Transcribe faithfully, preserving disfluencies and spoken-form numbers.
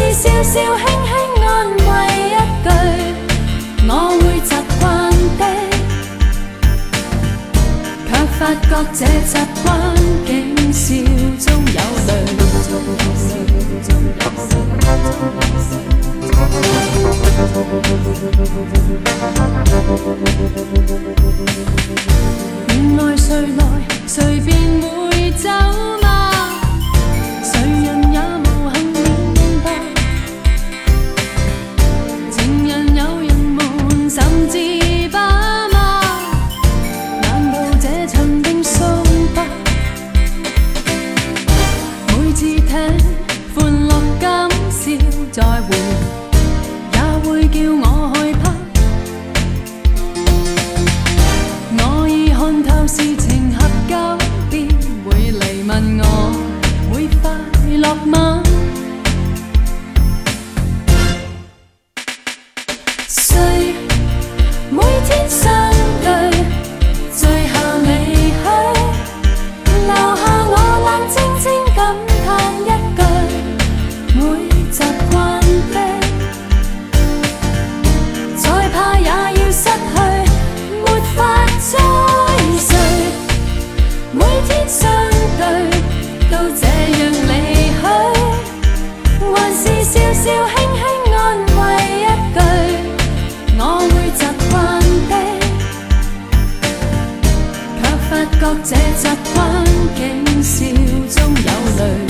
是笑笑輕輕安慰一句，我會習慣的，卻發覺這習慣竟笑中有淚。原來誰來誰便會走嗎？誰人也無幸明白，情人友人們甚至爸媽，難道這場定數吧？每次聽歡樂今宵再會，也會叫我害怕。我已看透事情合交，必會嚟問我會快樂嗎？誰每天相對，最後離去，留下我冷清清感嘆一句，會習慣的，再怕也要失去，沒法追隨。每天相對，到這樣離去，還是笑笑輕輕安慰一句，我會習慣的，卻發覺這習慣竟笑中有淚。